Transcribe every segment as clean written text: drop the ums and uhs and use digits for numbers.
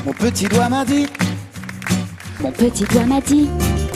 Mon petit doigt m'a dit. Mon petit doigt m'a dit.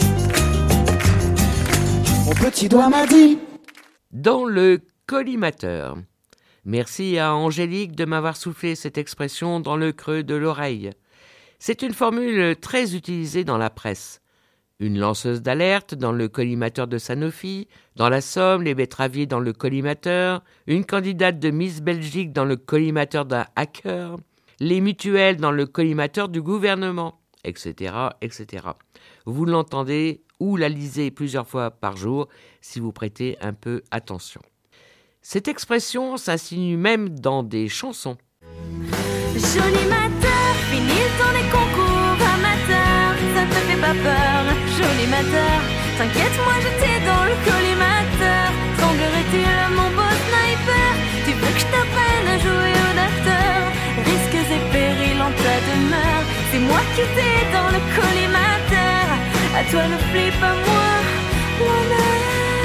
Mon petit doigt m'a dit. Dans le collimateur. Merci à Angélique de m'avoir soufflé cette expression dans le creux de l'oreille. C'est une formule très utilisée dans la presse. Une lanceuse d'alerte dans le collimateur de Sanofi, dans la Somme, les betteraviers dans le collimateur, une candidate de Miss Belgique dans le collimateur d'un hacker, les mutuelles dans le collimateur du gouvernement, etc., etc. Vous l'entendez ou la lisez plusieurs fois par jour si vous prêtez un peu attention. Cette expression s'insinue même dans des chansons. Joli matin, fini le temps des concours amateurs, ça te fait pas peur, joli matin. T'inquiète, moi j'étais dans le collimateur. Tremblerait-il mon beau sniper? Tu veux que je t'apprenne à jouer au docteur? Risques et périls en ta demeure, c'est moi qui étais dans le collimateur. À toi le flip, à moi l'honneur.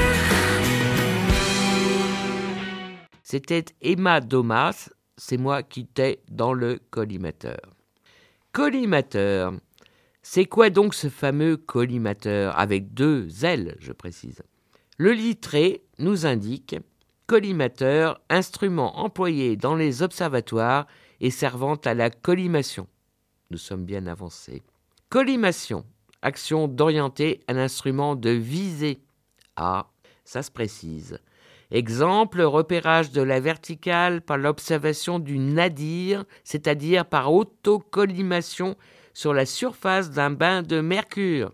C'était Emma Domas, c'est moi qui étais dans le collimateur. Collimateur, c'est quoi donc ce fameux collimateur, avec 2 L, je précise. Le littré nous indique collimateur, instrument employé dans les observatoires et servant à la collimation. Nous sommes bien avancés. Collimation, action d'orienter un instrument de visée. Ah, ça se précise. Exemple, repérage de la verticale par l'observation du nadir, c'est-à-dire par autocollimation sur la surface d'un bain de mercure.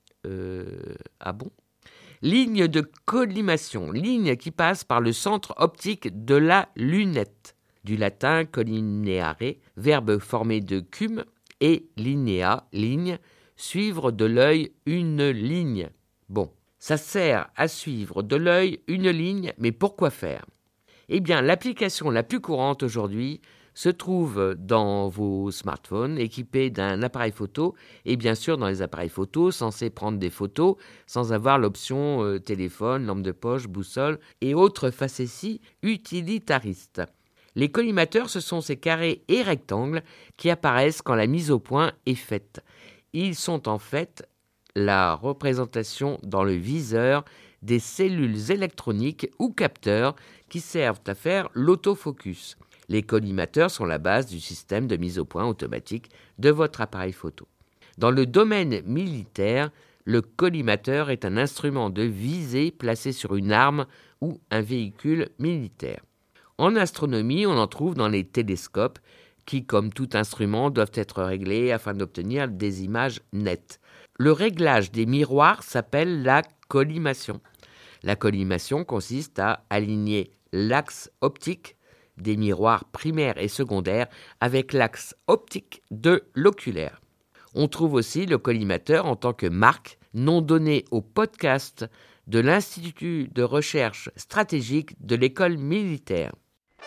Ah bon? Ligne de collimation, ligne qui passe par le centre optique de la lunette. Du latin collineare, verbe formé de cum, et linea, ligne, suivre de l'œil une ligne. Bon. Ça sert à suivre de l'œil une ligne, mais pour quoi faire? Eh bien, l'application la plus courante aujourd'hui se trouve dans vos smartphones équipés d'un appareil photo et bien sûr dans les appareils photos censés prendre des photos sans avoir l'option téléphone, lampe de poche, boussole et autres facéties utilitaristes. Les collimateurs, ce sont ces carrés et rectangles qui apparaissent quand la mise au point est faite. Ils sont en fait la représentation dans le viseur des cellules électroniques ou capteurs qui servent à faire l'autofocus. Les collimateurs sont la base du système de mise au point automatique de votre appareil photo. Dans le domaine militaire, le collimateur est un instrument de visée placé sur une arme ou un véhicule militaire. En astronomie, on en trouve dans les télescopes qui, comme tout instrument, doivent être réglés afin d'obtenir des images nettes. Le réglage des miroirs s'appelle la collimation. La collimation consiste à aligner l'axe optique des miroirs primaires et secondaires avec l'axe optique de l'oculaire. On trouve aussi le collimateur en tant que marque, nom donné au podcast de l'Institut de recherche stratégique de l'école militaire.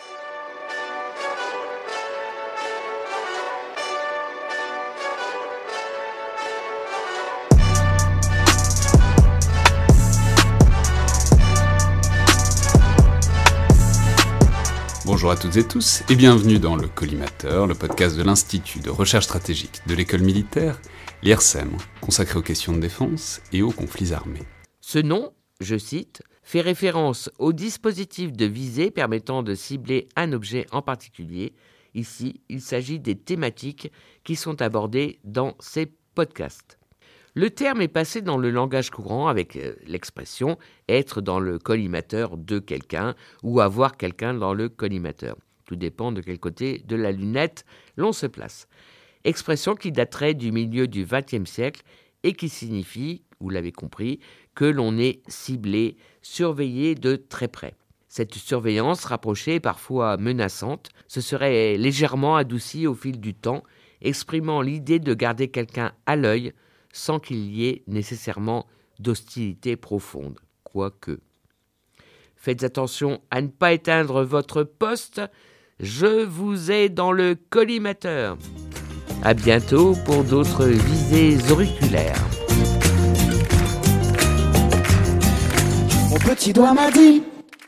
Bonjour à toutes et tous et bienvenue dans le Collimateur, le podcast de l'Institut de recherche stratégique de l'école militaire, l'IRSEM, consacré aux questions de défense et aux conflits armés. Ce nom, je cite, fait référence au dispositif de visée permettant de cibler un objet en particulier. Ici, il s'agit des thématiques qui sont abordées dans ces podcasts. Le terme est passé dans le langage courant avec l'expression « être dans le collimateur de quelqu'un » ou « avoir quelqu'un dans le collimateur ». Tout dépend de quel côté de la lunette l'on se place. Expression qui daterait du milieu du XXe siècle et qui signifie, vous l'avez compris, que l'on est ciblé, surveillé de très près. Cette surveillance rapprochée et parfois menaçante se serait légèrement adoucie au fil du temps, exprimant l'idée de garder quelqu'un à l'œil sans qu'il y ait nécessairement d'hostilité profonde, quoique. Faites attention à ne pas éteindre votre poste, je vous ai dans le collimateur. À bientôt pour d'autres visées auriculaires. Mon petit doigt m'a dit.